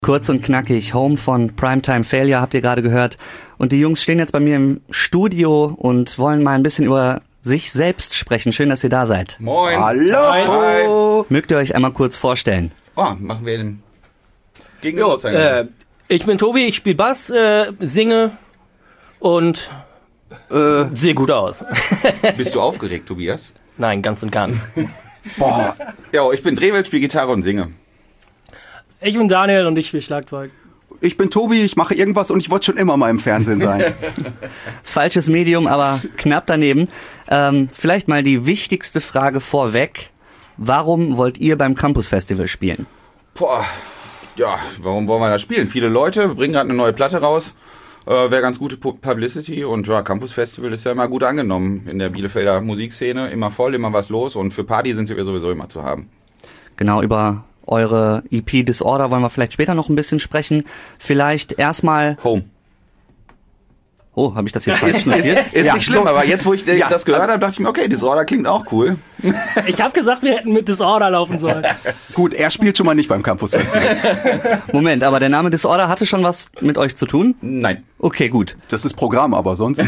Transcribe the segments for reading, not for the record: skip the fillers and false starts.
Kurz und knackig, Home von Primetime Failure habt ihr gerade gehört. Und die Jungs stehen jetzt bei mir im Studio und wollen mal ein bisschen über sich selbst sprechen. Schön, dass ihr da seid. Moin. Hallo. Mögt ihr euch einmal kurz vorstellen? Oh, machen wir den Gegenüber. Ich bin Tobi, ich spiele Bass, singe und sehe gut aus. Bist du aufgeregt, Tobias? Nein, ganz und gar nicht. Boah. Ja, ich bin Drewel, spiele Gitarre und singe. Ich bin Daniel und ich spiele Schlagzeug. Ich bin Tobi, ich mache irgendwas und ich wollte schon immer mal im Fernsehen sein. Falsches Medium, aber knapp daneben. Vielleicht mal die wichtigste Frage vorweg. Warum wollt ihr beim Campus Festival spielen? Boah, ja, warum wollen wir da spielen? Viele Leute bringen gerade eine neue Platte raus. Wäre ganz gute Publicity und ja, Campus Festival ist ja immer gut angenommen in der Bielefelder Musikszene. Immer voll, immer was los und für Party sind wir sowieso immer zu haben. Genau, über eure EP Disorder wollen wir vielleicht später noch ein bisschen sprechen. Vielleicht erstmal... Home. Oh, habe ich das hier falsch notiert? Ist Ja, nicht schlimm, so, aber jetzt, wo ich das gehört habe, dachte ich mir, okay, Disorder klingt auch cool. Ich habe gesagt, wir hätten mit Disorder laufen sollen. Gut, er spielt schon mal nicht beim Campus Festival. Moment, aber der Name Disorder hatte schon was mit euch zu tun? Nein. Okay, gut. Das ist Programm, aber sonst.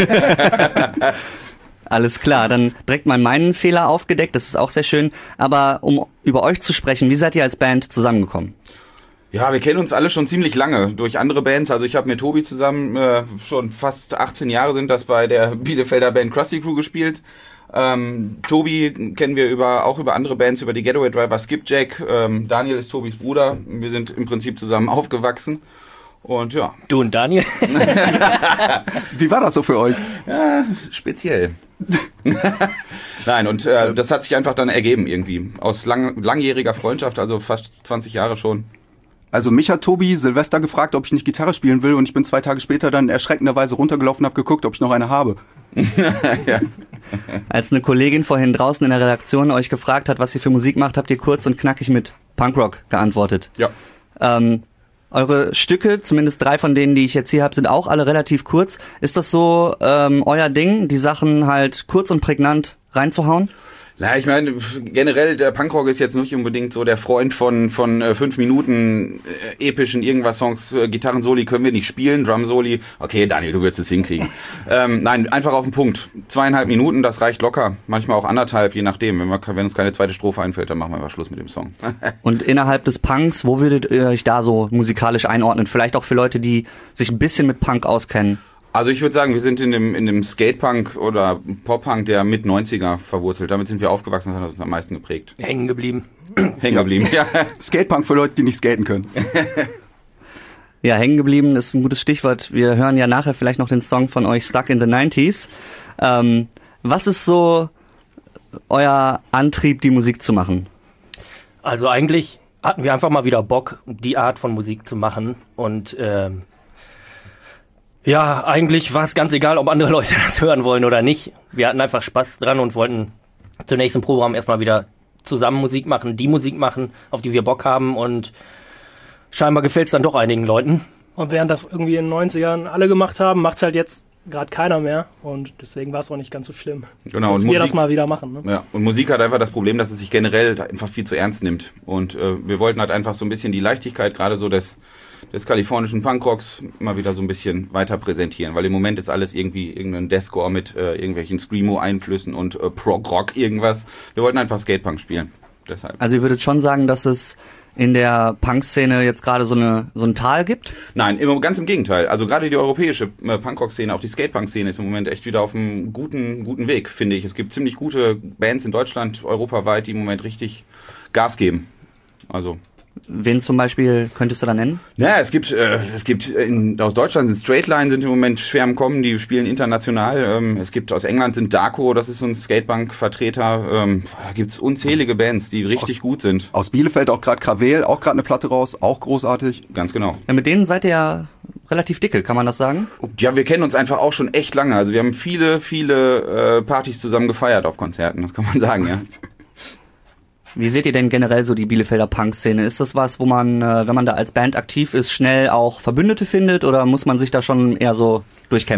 Alles klar, dann direkt mal meinen Fehler aufgedeckt, das ist auch sehr schön. Aber um über euch zu sprechen, wie seid ihr als Band zusammengekommen? Ja, wir kennen uns alle schon ziemlich lange durch andere Bands. Also ich habe mit Tobi zusammen schon fast 18 Jahre sind das bei der Bielefelder Band Krusty Crew gespielt. Tobi kennen wir auch über andere Bands, über die Getaway Driver, Skipjack. Daniel ist Tobis Bruder. Wir sind im Prinzip zusammen aufgewachsen. Und ja. Du und Daniel? Wie war das so für euch? Ja, speziell. Nein, und das hat sich einfach dann ergeben irgendwie. Aus langjähriger Freundschaft, also fast 20 Jahre schon. Also mich hat Tobi Silvester gefragt, ob ich nicht Gitarre spielen will und ich bin 2 Tage später dann erschreckenderweise runtergelaufen und habe geguckt, ob ich noch eine habe. Ja. Als eine Kollegin vorhin draußen in der Redaktion euch gefragt hat, was ihr für Musik macht, habt ihr kurz und knackig mit Punkrock geantwortet. Ja. Eure Stücke, zumindest 3 von denen, die ich jetzt hier habe, sind auch alle relativ kurz. Ist das so euer Ding, die Sachen halt kurz und prägnant reinzuhauen? Na, ich meine, generell, der Punkrock ist jetzt nicht unbedingt so der Freund von 5 Minuten epischen Irgendwas-Songs. Gitarrensoli können wir nicht spielen, Drum-Soli. Okay, Daniel, du wirst es hinkriegen. Nein, einfach auf den Punkt. 2,5 Minuten, das reicht locker. Manchmal auch 1,5, je nachdem. Wenn uns keine zweite Strophe einfällt, dann machen wir einfach Schluss mit dem Song. Und innerhalb des Punks, wo würdet ihr euch da so musikalisch einordnen? Vielleicht auch für Leute, die sich ein bisschen mit Punk auskennen. Also ich würde sagen, wir sind in dem Skatepunk oder Pop-Punk der Mit-90er verwurzelt. Damit sind wir aufgewachsen, das hat uns am meisten geprägt. Hängen geblieben, ja. Skatepunk für Leute, die nicht skaten können. Ja, hängen geblieben ist ein gutes Stichwort. Wir hören ja nachher vielleicht noch den Song von euch, Stuck in the 90s. Was ist so euer Antrieb, die Musik zu machen? Also eigentlich hatten wir einfach mal wieder Bock, die Art von Musik zu machen und ja, eigentlich war es ganz egal, ob andere Leute das hören wollen oder nicht. Wir hatten einfach Spaß dran und wollten zum nächsten Programm erstmal wieder zusammen Musik machen, die Musik machen, auf die wir Bock haben und scheinbar gefällt es dann doch einigen Leuten. Und während das irgendwie in den 90ern alle gemacht haben, macht es halt jetzt gerade keiner mehr und deswegen war es auch nicht ganz so schlimm, genau, dass und wir das mal wieder machen. Ne? Ja, und Musik hat einfach das Problem, dass es sich generell einfach viel zu ernst nimmt und wir wollten halt einfach so ein bisschen die Leichtigkeit gerade so des kalifornischen Punkrocks mal wieder so ein bisschen weiter präsentieren, weil im Moment ist alles irgendwie irgendein Deathcore mit irgendwelchen Screamo-Einflüssen und Prog-Rock irgendwas. Wir wollten einfach Skatepunk spielen, deshalb. Also ihr würdet schon sagen, dass es in der Punk-Szene jetzt gerade so ein Tal gibt? Nein, ganz im Gegenteil. Also gerade die europäische Punkrock-Szene, auch die Skatepunk-Szene ist im Moment echt wieder auf einem guten Weg, finde ich. Es gibt ziemlich gute Bands in Deutschland, europaweit, die im Moment richtig Gas geben. Also... Wen zum Beispiel könntest du da nennen? Ja, es gibt aus Deutschland sind Straightline sind im Moment schwer am Kommen, die spielen international. Es gibt aus England sind Darko, das ist so ein Skatepunk-Vertreter. Da gibt's unzählige Bands, die richtig gut sind. Aus Bielefeld auch gerade Krawel, auch gerade eine Platte raus, auch großartig. Ganz genau. Ja, mit denen seid ihr ja relativ dicke, kann man das sagen? Ja, wir kennen uns einfach auch schon echt lange. Also wir haben viele Partys zusammen gefeiert auf Konzerten, das kann man sagen, ja. Wie seht ihr denn generell so die Bielefelder Punk-Szene? Ist das was, wo man, wenn man da als Band aktiv ist, schnell auch Verbündete findet oder muss man sich da schon eher so durchkämpfen?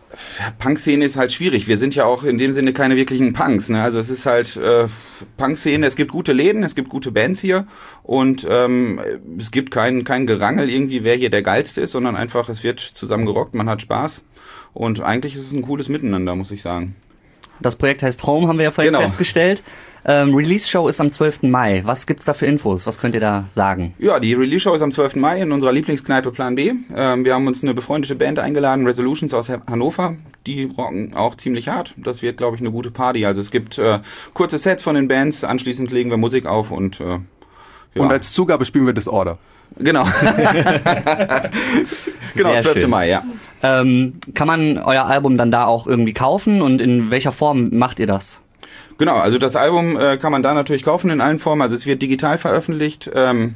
Punk-Szene ist halt schwierig. Wir sind ja auch in dem Sinne keine wirklichen Punks. Ne? Also es ist halt Punk-Szene. Es gibt gute Läden, es gibt gute Bands hier und es gibt kein Gerangel irgendwie, wer hier der Geilste ist, sondern einfach, es wird zusammen gerockt, man hat Spaß und eigentlich ist es ein cooles Miteinander, muss ich sagen. Das Projekt heißt Home, haben wir ja vorhin festgestellt. Release-Show ist am 12. Mai. Was gibt's da für Infos? Was könnt ihr da sagen? Ja, die Release-Show ist am 12. Mai in unserer Lieblingskneipe Plan B. Wir haben uns eine befreundete Band eingeladen, Resolutions aus Hannover. Die rocken auch ziemlich hart. Das wird, glaube ich, eine gute Party. Also es gibt kurze Sets von den Bands, anschließend legen wir Musik auf und ja. Und als Zugabe spielen wir Disorder. Genau. Genau, 12. Mai, ja. Kann man euer Album dann da auch irgendwie kaufen und in welcher Form macht ihr das? Genau, also das Album kann man da natürlich kaufen in allen Formen. Also es wird digital veröffentlicht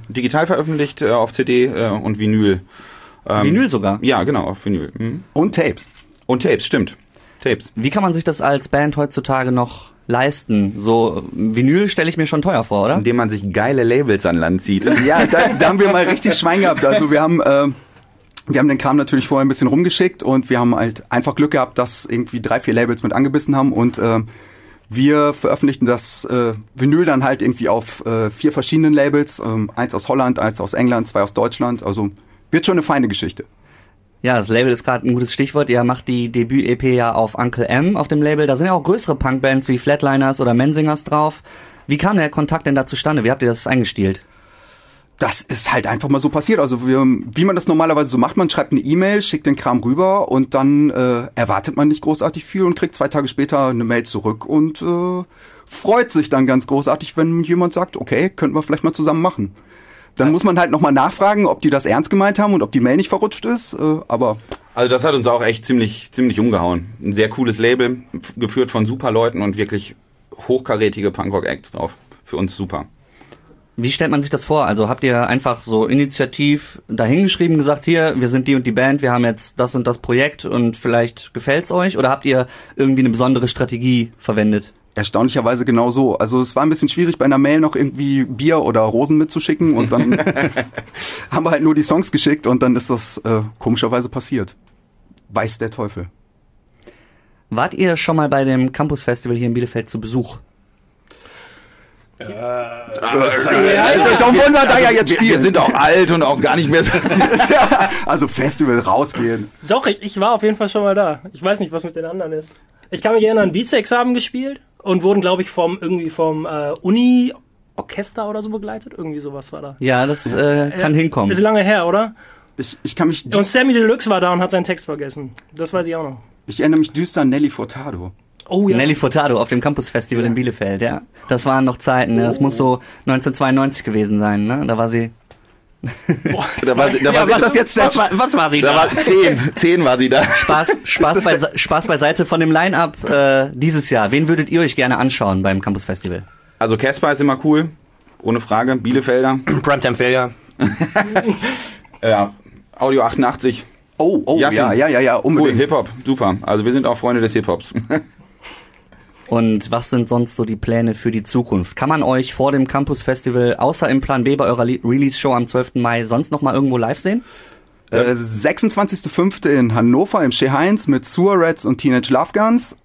auf CD und Vinyl. Vinyl sogar? Ja, genau, auf Vinyl. Mhm. Und Tapes. Und Tapes, stimmt. Tapes. Wie kann man sich das als Band heutzutage noch leisten? So Vinyl stelle ich mir schon teuer vor, oder? Indem man sich geile Labels an Land zieht. Ja, da haben wir mal richtig Schwein gehabt. Also wir haben den Kram natürlich vorher ein bisschen rumgeschickt und wir haben halt einfach Glück gehabt, dass irgendwie 3-4 Labels mit angebissen haben und wir veröffentlichten das Vinyl dann halt irgendwie auf 4 verschiedenen Labels. 1 aus Holland, 1 aus England, 2 aus Deutschland. Also wird schon eine feine Geschichte. Ja, das Label ist gerade ein gutes Stichwort. Ihr macht die Debüt-EP ja auf Uncle M auf dem Label. Da sind ja auch größere Punkbands wie Flatliners oder Menzingers drauf. Wie kam der Kontakt denn da zustande? Wie habt ihr das eingestielt? Das ist halt einfach mal so passiert. Also wie man das normalerweise so macht, man schreibt eine E-Mail, schickt den Kram rüber und dann erwartet man nicht großartig viel und kriegt 2 Tage später eine Mail zurück und freut sich dann ganz großartig, wenn jemand sagt, okay, könnten wir vielleicht mal zusammen machen. Dann muss man halt nochmal nachfragen, ob die das ernst gemeint haben und ob die Mail nicht verrutscht ist, aber... Also das hat uns auch echt ziemlich umgehauen. Ein sehr cooles Label, geführt von super Leuten und wirklich hochkarätige Punkrock-Acts drauf. Für uns super. Wie stellt man sich das vor? Also habt ihr einfach so initiativ dahingeschrieben, gesagt, hier, wir sind die und die Band, wir haben jetzt das und das Projekt und vielleicht gefällt's euch? Oder habt ihr irgendwie eine besondere Strategie verwendet? Erstaunlicherweise genau so. Also es war ein bisschen schwierig, bei einer Mail noch irgendwie Bier oder Rosen mitzuschicken und dann haben wir halt nur die Songs geschickt und dann ist das komischerweise passiert. Weiß der Teufel. Wart ihr schon mal bei dem Campus Festival hier in Bielefeld zu Besuch? Darum wollen wir da ja jetzt spielen. Wir sind auch alt und auch gar nicht mehr so. Also Festival rausgehen. Doch, ich war auf jeden Fall schon mal da. Ich weiß nicht, was mit den anderen ist. Ich kann mich erinnern, Beatsex haben gespielt und wurden, glaube ich, vom Uni-Orchester oder so begleitet. Irgendwie sowas war da. Ja, das kann hinkommen. Ist lange her, oder? Ich kann mich... Und Sammy Deluxe war da und hat seinen Text vergessen. Das weiß ich auch noch. Ich erinnere mich düster an Nelly Furtado. Oh ja. Nelly Furtado auf dem Campus Festival in Bielefeld, ja. Das waren noch Zeiten, ne? Das muss so 1992 gewesen sein, ne? Da war sie... Boah, was war sie da? Da war 10 war sie da. Spaß beiseite von dem Line-Up dieses Jahr. Wen würdet ihr euch gerne anschauen beim Campus Festival? Also Casper ist immer cool, ohne Frage. Bielefelder. Primetime Failure. Ja, Audio 88. Oh, Yassin. ja, unbedingt. Cool, Hip-Hop, super. Also wir sind auch Freunde des Hip-Hops. Und was sind sonst so die Pläne für die Zukunft? Kann man euch vor dem Campus Festival, außer im Plan B bei eurer Release-Show am 12. Mai, sonst noch mal irgendwo live sehen? 26.05. in Hannover im Chez Heinz mit Sewer Rats und Teenage Love Guns.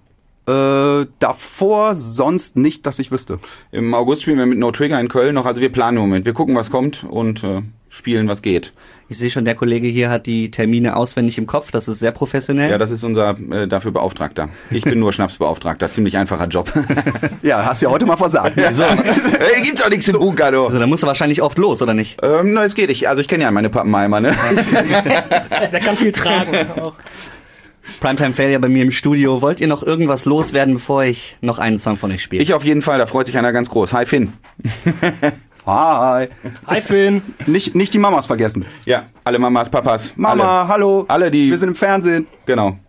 Davor sonst nicht, dass ich wüsste. Im August spielen wir mit No Trigger in Köln noch. Also wir planen im Moment. Wir gucken, was kommt und spielen, was geht. Ich sehe schon, der Kollege hier hat die Termine auswendig im Kopf. Das ist sehr professionell. Ja, das ist unser dafür Beauftragter. Ich bin nur Schnapsbeauftragter. Ziemlich einfacher Job. Ja, hast ja heute mal versagt. So. Gibt's auch nichts im Bungalow. Also da musst du wahrscheinlich oft los, oder nicht? Na, es geht. Ich kenne ja meine Pappenheimer, ne? Der kann viel tragen. Auch. Primetime Failure bei mir im Studio. Wollt ihr noch irgendwas loswerden, bevor ich noch einen Song von euch spiele? Ich auf jeden Fall. Da freut sich einer ganz groß. Hi, Finn. Hi. Hi, Finn. Nicht die Mamas vergessen. Ja, alle Mamas, Papas. Mama, alle. hallo. Alle, die... Wir sind im Fernsehen. Genau.